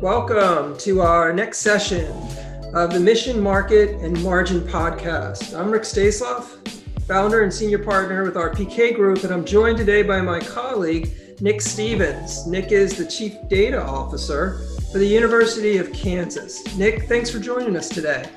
Welcome to our next session of the Mission, Market, and Margin podcast. I'm Rick Staisloff, founder and senior partner with our PK Group, and I'm joined today by my colleague, Nick Stevens. Nick is the Chief Data Officer for the University of Kansas. Nick, thanks for joining us today.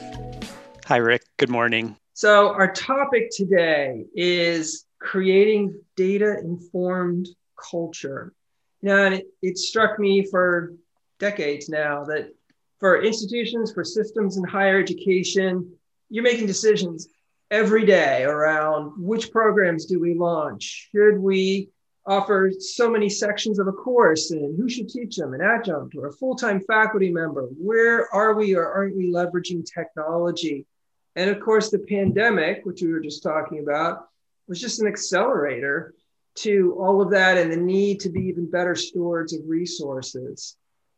Hi, Rick. Good morning. So our topic today is creating data-informed culture. Now, and it struck me for decades now that for institutions, for systems in higher education, you're making decisions every day around which programs do we launch? Should we offer so many sections of a course, and who should teach them, an adjunct or a full-time faculty member? Where are we or aren't we leveraging technology? And of course, the pandemic, which we were just talking about, was just an accelerator to all of that and the need to be even better stewards of resources.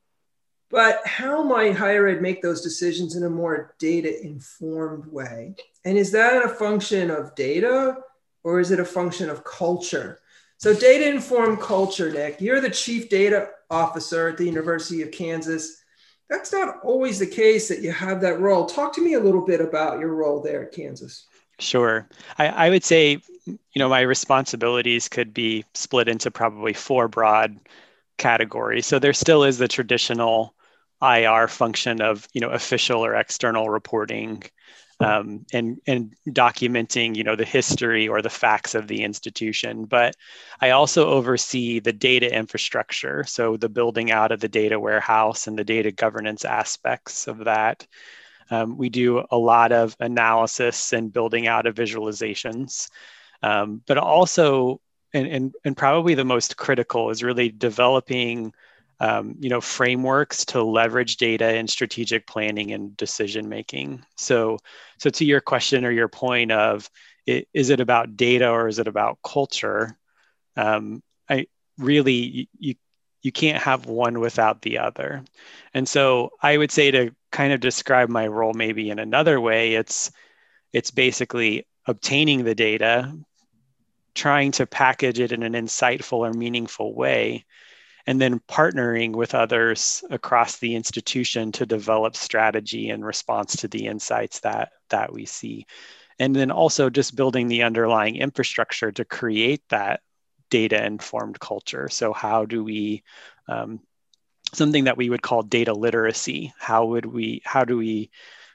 But how might higher ed make those decisions in a more data-informed way? And is that a function of data or is it a function of culture? So data-informed culture, Nick, you're the Chief Data Officer at the University of Kansas. That's not always the case that you have that role. Talk to me a little bit about your role there at Kansas. Sure. I would say, my responsibilities could be split into probably four broad categories. So there still is the traditional IR function of, official or external reporting, and documenting, the history or the facts of the institution. But I also oversee the data infrastructure. So the building out of the data warehouse and the data governance aspects of that. We do a lot of analysis and building out of visualizations, but also, and probably the most critical is really developing frameworks to leverage data in strategic planning and decision making. So to your question or your point of, is it about data or is it about culture? You can't have one without the other. And so I would say, to kind of describe my role maybe in another way, it's basically obtaining the data, trying to package it in an insightful or meaningful way, and then partnering with others across the institution to develop strategy in response to the insights that we see. And then also just building the underlying infrastructure to create that data-informed culture. So how do we, something that we would call data literacy, how do we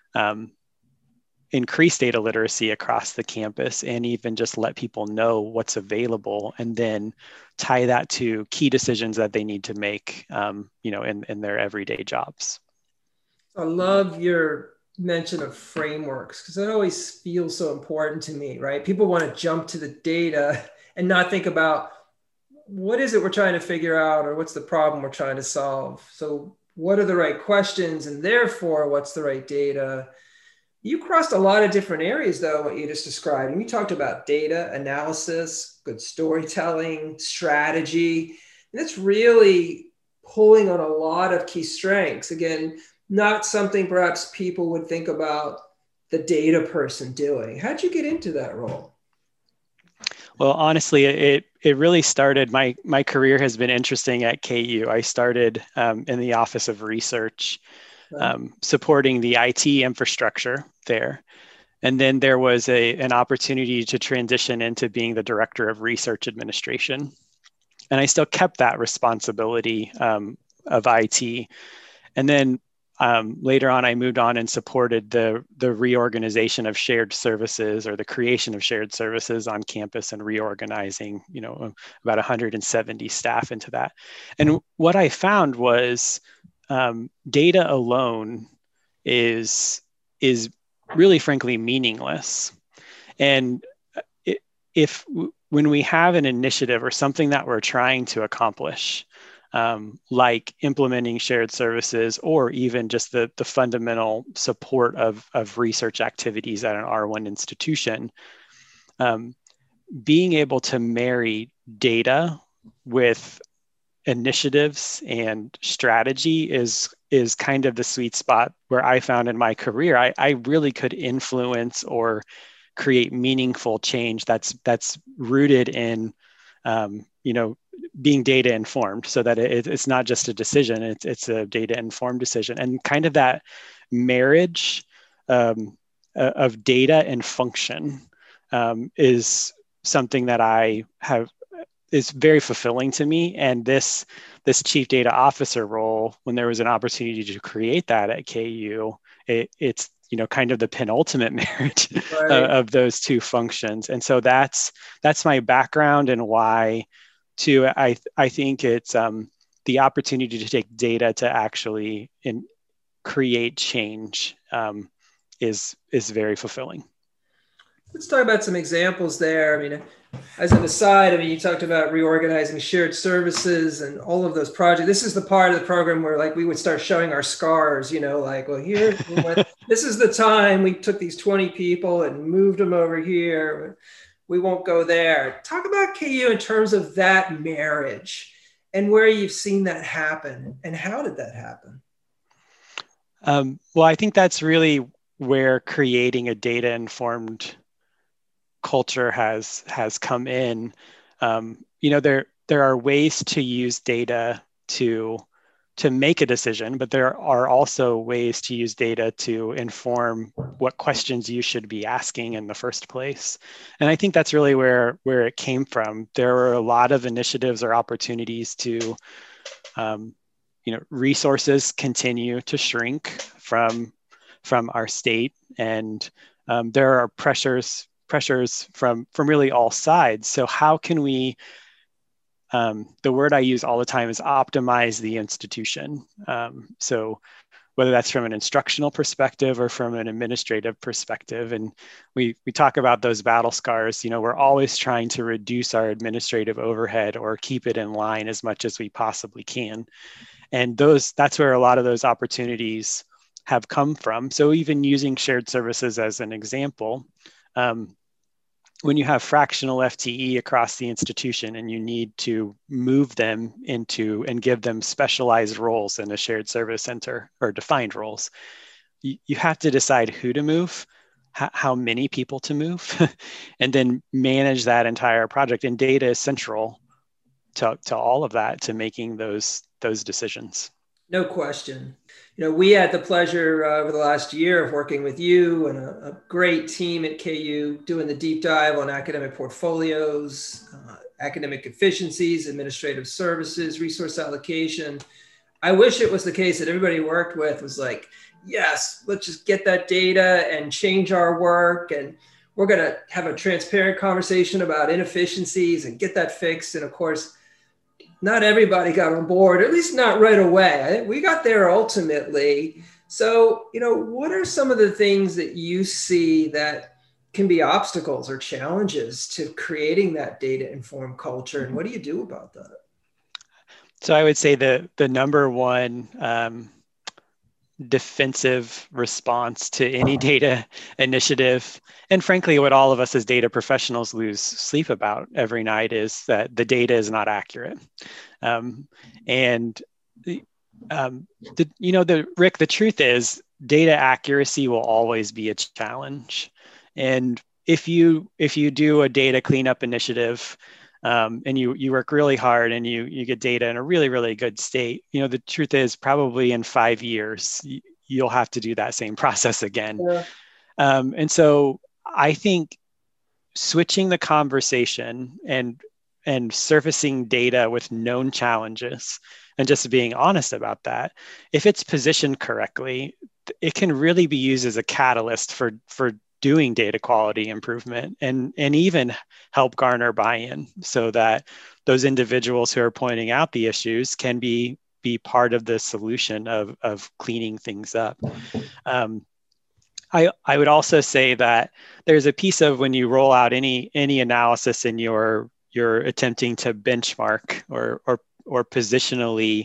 increase data literacy across the campus and even just let people know what's available, and then tie that to key decisions that they need to make, in their everyday jobs. I love your mention of frameworks because that always feels so important to me, right? People want to jump to the data and not think about what is it we're trying to figure out or what's the problem we're trying to solve. So what are the right questions, and therefore what's the right data? You crossed a lot of different areas, though, what you just described. And we talked about data analysis, good storytelling, strategy. And it's really pulling on a lot of key strengths. Again, not something perhaps people would think about the data person doing. How'd you get into that role? Well, honestly, it really started, my career has been interesting at KU. I started in the Office of Research, supporting the IT infrastructure there. And then there was an opportunity to transition into being the Director of Research Administration. And I still kept that responsibility of IT. And then later on, I moved on and supported the reorganization of shared services, or the creation of shared services on campus, and reorganizing, about 170 staff into that. And what I found was data alone is really, frankly, meaningless. And when we have an initiative or something that we're trying to accomplish, like implementing shared services, or even just the fundamental support of research activities at an R1 institution, being able to marry data with initiatives and strategy is kind of the sweet spot where I found in my career. I really could influence or create meaningful change that's rooted in you know, being data informed, so that it's not just a decision, it's a data informed decision. And kind of that marriage of data and function is something that I have is very fulfilling to me. And this chief data officer role, when there was an opportunity to create that at KU, it's, you know, kind of the penultimate marriage Right. of those two functions. And so that's my background, and why too I think it's the opportunity to take data to actually create change is very fulfilling. Let's talk about some examples there. I mean, as an aside, I mean, you talked about reorganizing shared services and all of those projects. This is the part of the program where, like, we would start showing our scars, you know, like, well, here, this is the time we took these 20 people and moved them over here. We won't go there. Talk about KU in terms of that marriage and where you've seen that happen, and how did that happen? Well, I think that's really where creating a data informed culture has come in. You know, there are ways to use data to make a decision, but there are also ways to use data to inform what questions you should be asking in the first place. And I think that's really where it came from. There were a lot of initiatives or opportunities to, you know, resources continue to shrink from our state, and there are pressures from really all sides. So how can we, the word I use all the time is optimize the institution. So whether that's from an instructional perspective or from an administrative perspective. And we talk about those battle scars. You know, we're always trying to reduce our administrative overhead or keep it in line as much as we possibly can. And that's where a lot of those opportunities have come from. So even using shared services as an example, when you have fractional FTE across the institution and you need to move them into and give them specialized roles in a shared service center, or defined roles, you have to decide who to move, how many people to move, and then manage that entire project. And data is central to all of that, to making those decisions. No question. You know, we had the pleasure over the last year of working with you and a great team at KU doing the deep dive on academic portfolios, academic efficiencies, administrative services, resource allocation. I wish it was the case that everybody worked with was like, yes, let's just get that data and change our work. And we're going to have a transparent conversation about inefficiencies and get that fixed. And of course, not everybody got on board, at least not right away. We got there ultimately. So, you know, what are some of the things that you see that can be obstacles or challenges to creating that data informed culture? And what do you do about that? So I would say the number one defensive response to any data initiative, and frankly, what all of us as data professionals lose sleep about every night, is that the data is not accurate. And Rick, the truth is, data accuracy will always be a challenge. And if you do a data cleanup initiative, and you work really hard and you get data in a really, really good state, you know, the truth is probably in 5 years, you'll have to do that same process again. Yeah. And so I think switching the conversation and surfacing data with known challenges and just being honest about that, if it's positioned correctly, it can really be used as a catalyst for doing data quality improvement, and even help garner buy-in, so that those individuals who are pointing out the issues can be part of the solution of cleaning things up. I would also say that there's a piece of, when you roll out any analysis and you're attempting to benchmark or positionally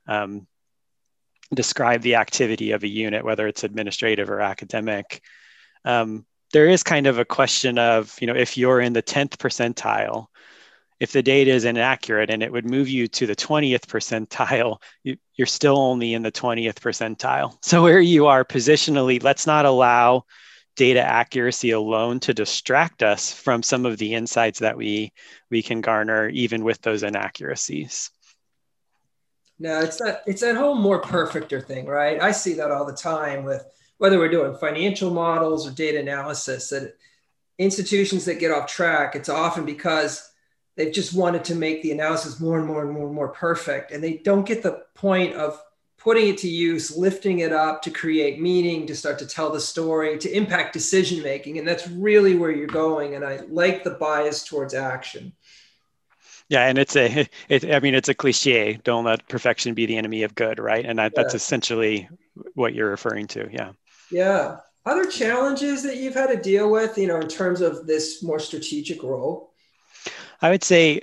describe the activity of a unit, whether it's administrative or academic, there is kind of a question of, you know, if you're in the 10th percentile, if the data is inaccurate and it would move you to the 20th percentile, you're still only in the 20th percentile. So where you are positionally, let's not allow data accuracy alone to distract us from some of the insights that we can garner even with those inaccuracies. No, it's that whole more perfecter thing, right? I see that all the time with whether we're doing financial models or data analysis, that institutions that get off track, it's often because they've just wanted to make the analysis more and more and more and more perfect. And they don't get the point of putting it to use, lifting it up to create meaning, to start to tell the story, to impact decision making. And that's really where you're going. And I like the bias towards action. Yeah, and it's a cliche. Don't let perfection be the enemy of good, right? And that's Yeah. essentially what you're referring to. Yeah. Yeah. Other challenges that you've had to deal with, in terms of this more strategic role? I would say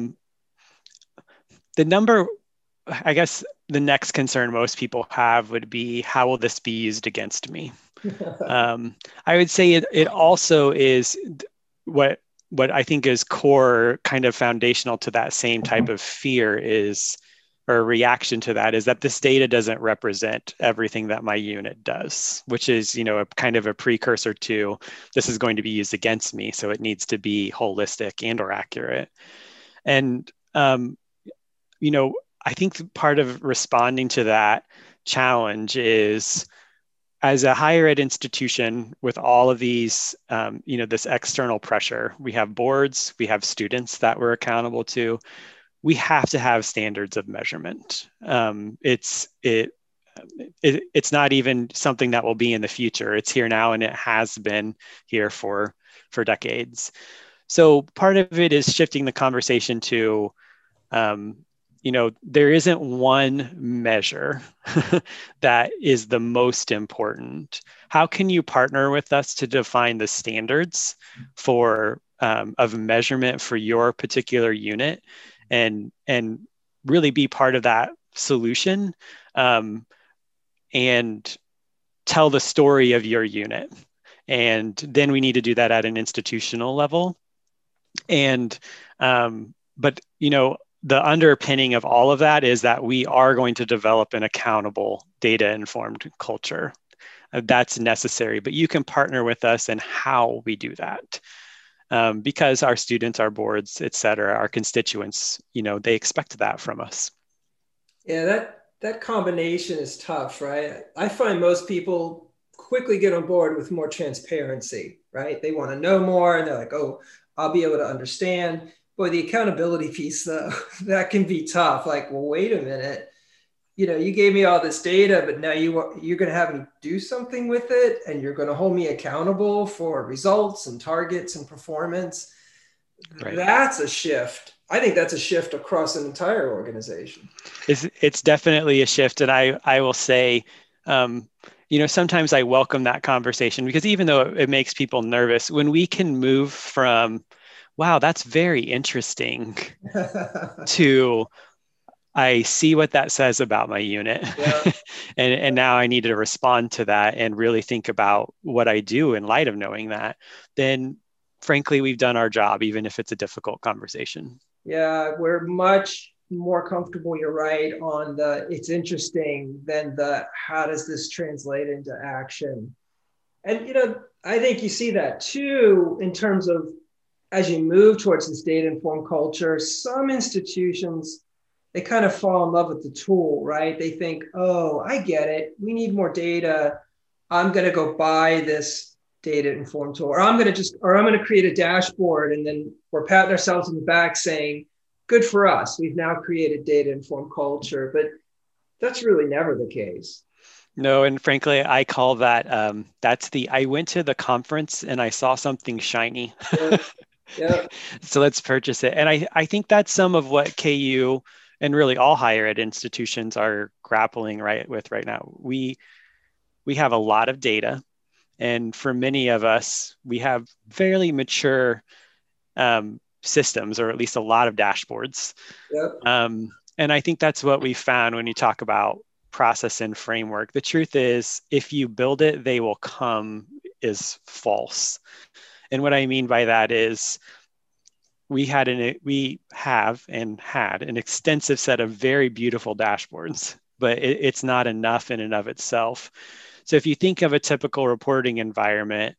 the number, I guess the next concern most people have would be, how will this be used against me? I would say it also is what I think is core, kind of foundational to that same type of fear is, or reaction to that, is that this data doesn't represent everything that my unit does, which is, a kind of a precursor to, this is going to be used against me. So it needs to be holistic and or accurate. And, I think part of responding to that challenge is, as a higher ed institution with all of these, this external pressure, we have boards, we have students that we're accountable to. We have to have standards of measurement. It's not even something that will be in the future. It's here now, and it has been here for decades. So part of it is shifting the conversation to, there isn't one measure that is the most important. How can you partner with us to define the standards of measurement for your particular unit, and really be part of that solution, and tell the story of your unit? And then we need to do that at an institutional level. And but the underpinning of all of that is that we are going to develop an accountable, data-informed culture. That's necessary, but you can partner with us in how we do that, because our students, our boards, et cetera, our constituents, they expect that from us. Yeah, that combination is tough, right? I find most people quickly get on board with more transparency, right? They want to know more, and they're like, oh, I'll be able to understand. Boy, the accountability piece, though, that can be tough. Like, well, wait a minute. You gave me all this data, but now you're going to have me do something with it, and you're going to hold me accountable for results and targets and performance. Right. That's a shift. I think that's a shift across an entire organization. It's definitely a shift, and I will say, sometimes I welcome that conversation, because even though it makes people nervous, when we can move from, wow, that's very interesting, to, I see what that says about my unit. Yeah. and now I need to respond to that and really think about what I do in light of knowing that. Then frankly, we've done our job, even if it's a difficult conversation. Yeah, we're much more comfortable, you're right, on the it's interesting than the how does this translate into action. And I think you see that too in terms of, as you move towards this data-informed culture, some institutions, they kind of fall in love with the tool, right? They think, oh, I get it. We need more data. I'm going to go buy this data-informed tool, or I'm going to create a dashboard, and then we're patting ourselves on the back saying, good for us. We've now created data-informed culture. But that's really never the case. No, and frankly, I call that, I went to the conference and I saw something shiny. Yeah. Yeah. So let's purchase it. And I think that's some of what KU and really all higher ed institutions are grappling with right now. We have a lot of data, and for many of us, we have fairly mature systems, or at least a lot of dashboards. Yep. And I think that's what we found when you talk about process and framework. The truth is, if you build it, they will come, is false. And what I mean by that is, we have and had an extensive set of very beautiful dashboards, but it's not enough in and of itself. So if you think of a typical reporting environment,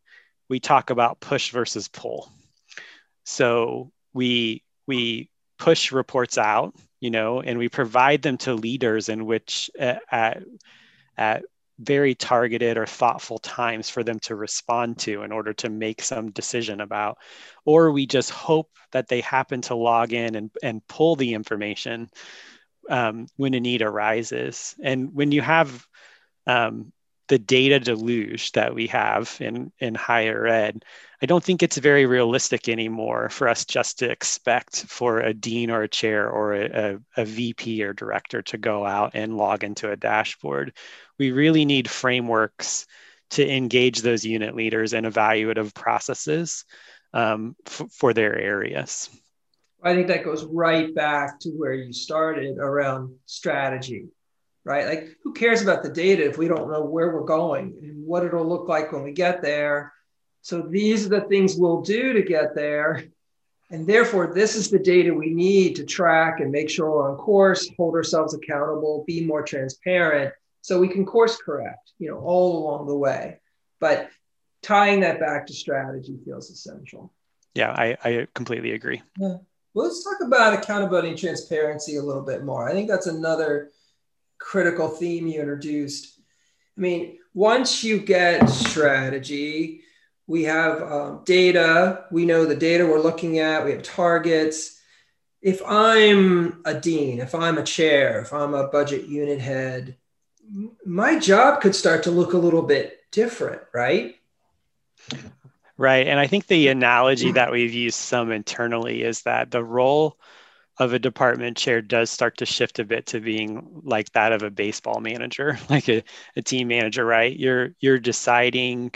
we talk about push versus pull. So we push reports out, and we provide them to leaders in which at very targeted or thoughtful times for them to respond to in order to make some decision about, or we just hope that they happen to log in and pull the information when a need arises. And when you have the data deluge that we have in higher ed, I don't think it's very realistic anymore for us just to expect for a dean or a chair or a VP or director to go out and log into a dashboard. We really need frameworks to engage those unit leaders in evaluative processes for their areas. I think that goes right back to where you started around strategy, right? Like, who cares about the data if we don't know where we're going and what it'll look like when we get there? So these are the things we'll do to get there. And therefore, this is the data we need to track and make sure we're on course, hold ourselves accountable, be more transparent, so we can course correct, all along the way. But tying that back to strategy feels essential. Yeah, I completely agree. Yeah. Well, let's talk about accountability and transparency a little bit more. I think that's another critical theme you introduced. I mean, once you get strategy, we have data. We know the data we're looking at. We have targets. If I'm a dean, if I'm a chair, if I'm a budget unit head, my job could start to look a little bit different, right? Right. And I think the analogy that we've used some internally is that the role of a department chair does start to shift a bit to being like that of a baseball manager, like a team manager, right? You're deciding,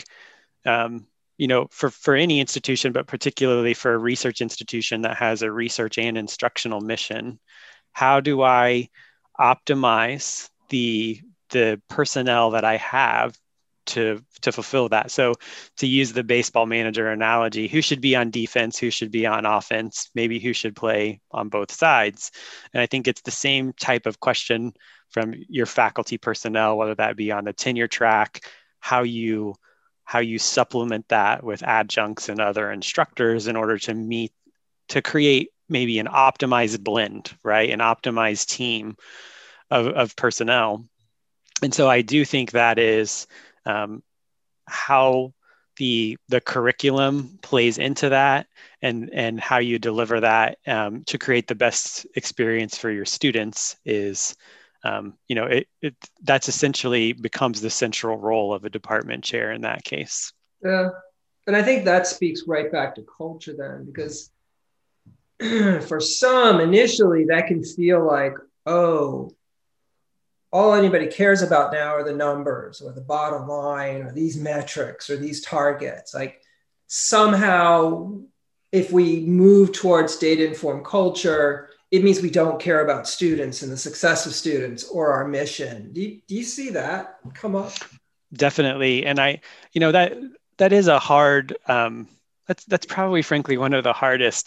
for any institution, but particularly for a research institution that has a research and instructional mission, how do I optimize the personnel that I have to fulfill that? So to use the baseball manager analogy, who should be on defense, who should be on offense, maybe who should play on both sides? And I think it's the same type of question from your faculty personnel, whether that be on the tenure track, how you supplement that with adjuncts and other instructors in order to create maybe an optimized blend, right? An optimized team of personnel. And so I do think that is how the curriculum plays into that, and how you deliver that to create the best experience for your students is, that's essentially becomes the central role of a department chair in that case. Yeah. And I think that speaks right back to culture then, because for some initially that can feel like, oh, all anybody cares about now are the numbers or the bottom line or these metrics or these targets. Like, somehow, if we move towards data-informed culture, it means we don't care about students and the success of students or our mission. Do you see that come up? Definitely. And that is a hard, that's probably frankly one of the hardest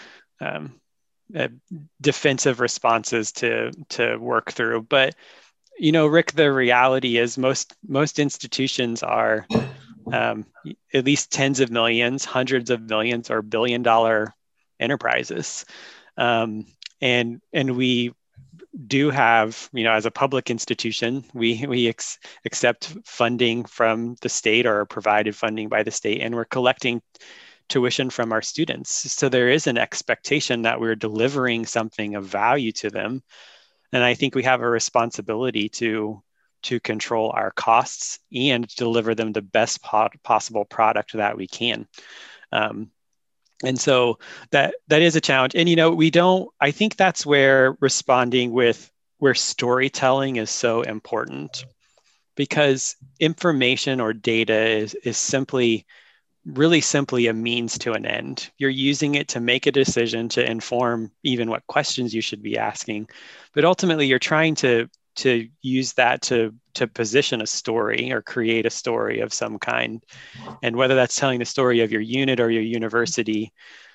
defensive responses to work through. But Rick, the reality is most institutions are at least tens of millions, hundreds of millions, or billion-dollar enterprises, and we do have, as a public institution, we accept funding from the state or are provided funding by the state, and we're collecting tuition from our students. So there is an expectation that we're delivering something of value to them. And I think we have a responsibility to control our costs and deliver them the best possible product that we can. And so that is a challenge. And, I think that's where responding where storytelling is so important, because information or data is really simply a means to an end. You're using it to make a decision, to inform even what questions you should be asking. But ultimately, you're trying to use that to position a story or create a story of some kind. And whether that's telling the story of your unit or your university,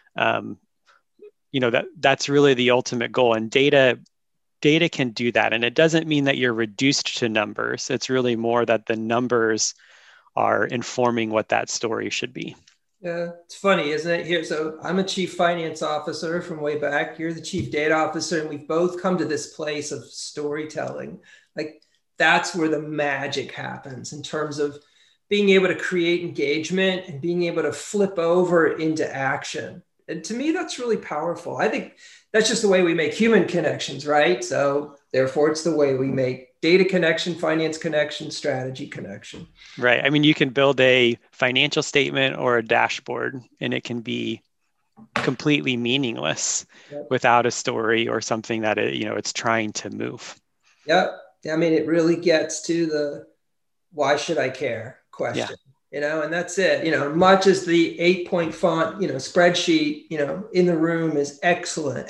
that's really the ultimate goal. And data can do that. And it doesn't mean that you're reduced to numbers. It's really more that the numbers are informing what that story should be. Yeah, it's funny, isn't it? Here, so I'm a chief finance officer from way back. You're the chief data officer, and we've both come to this place of storytelling. Like that's where the magic happens in terms of being able to create engagement and being able to flip over into action. And to me, that's really powerful. I think that's just the way we make human connections, right? So therefore, it's the way we make data connection, finance connection, strategy connection. Right. I mean, you can build a financial statement or a dashboard, and it can be completely meaningless without a story or something that it's trying to move. Yep. I mean, it really gets to the why should I care question, and that's it. Much as the 8-point font, spreadsheet, in the room is excellent.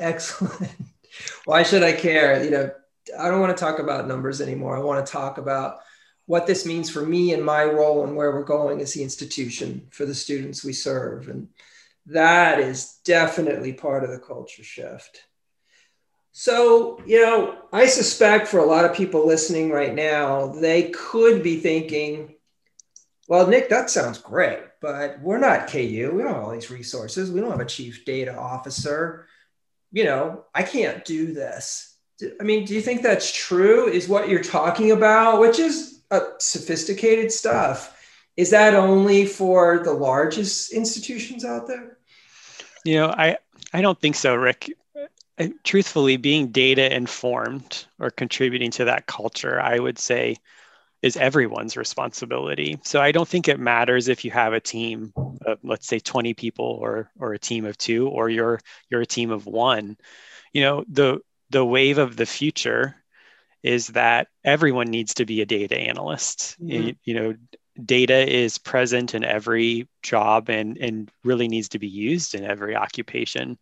Why should I care? I don't want to talk about numbers anymore. I want to talk about what this means for me and my role and where we're going as the institution for the students we serve. And that is definitely part of the culture shift. So, I suspect for a lot of people listening right now, they could be thinking, well, Nick, that sounds great, but we're not KU. We don't have all these resources. We don't have a chief data officer. I can't do this. I mean, do you think that's true? Is what you're talking about, which is sophisticated stuff, is that only for the largest institutions out there? I don't think so, Rick. Truthfully, being data informed or contributing to that culture, I would say, is everyone's responsibility. So I don't think it matters if you have a team of, let's say, 20 people or a team of 2, or you're a team of 1. The wave of the future is that everyone needs to be a data analyst. Mm-hmm. Data is present in every job and really needs to be used in every occupation.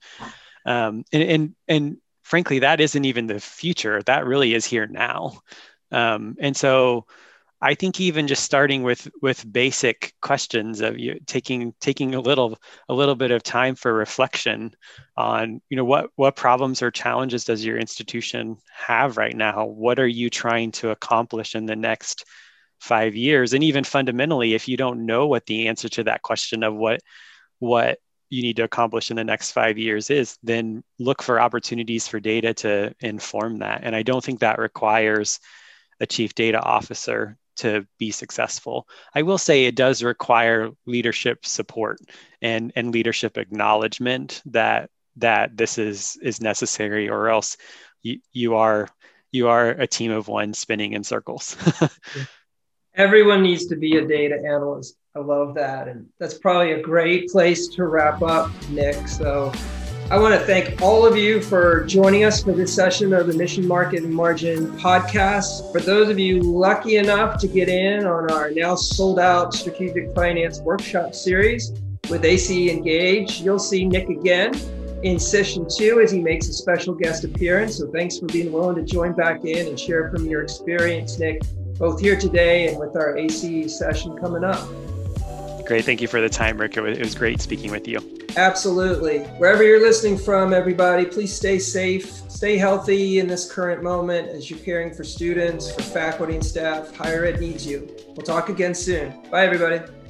And frankly, that isn't even the future. That really is here now. And so I think even just starting with basic questions of you taking a little bit of time for reflection on, what problems or challenges does your institution have right now? What are you trying to accomplish in the next 5 years? And even fundamentally, if you don't know what the answer to that question of what you need to accomplish in the next 5 years is, then look for opportunities for data to inform that. And I don't think that requires a chief data officer to be successful. I will say it does require leadership support and leadership acknowledgement that this is necessary, or else you are a team of 1 spinning in circles. Everyone needs to be a data analyst. I love that. And that's probably a great place to wrap up, Nick. So I want to thank all of you for joining us for this session of the Mission Market and Margin podcast. For those of you lucky enough to get in on our now sold out strategic finance workshop series with AC Engage, you'll see Nick again in session 2 as he makes a special guest appearance. So thanks for being willing to join back in and share from your experience, Nick, both here today and with our AC session coming up. Great. Thank you for the time, Rick. It was great speaking with you. Absolutely. Wherever you're listening from, everybody, please stay safe, stay healthy in this current moment as you're caring for students, for faculty and staff. Higher ed needs you. We'll talk again soon. Bye, everybody.